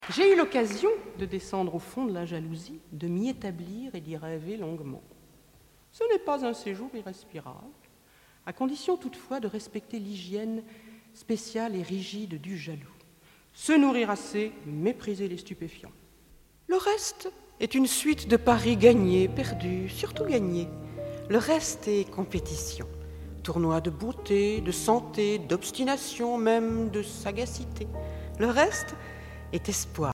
J'ai eu l'occasion de descendre au fond de la jalousie, de m'y établir et d'y rêver longuement. Ce n'est pas un séjour irrespirable, à condition toutefois de respecter l'hygiène spéciale et rigide du jaloux. Se nourrir assez, mépriser les stupéfiants. Le reste est une suite de paris gagnés, perdus, surtout gagnés. Le reste est compétition, tournoi de beauté, de santé, d'obstination, même de sagacité. Le reste est espoir.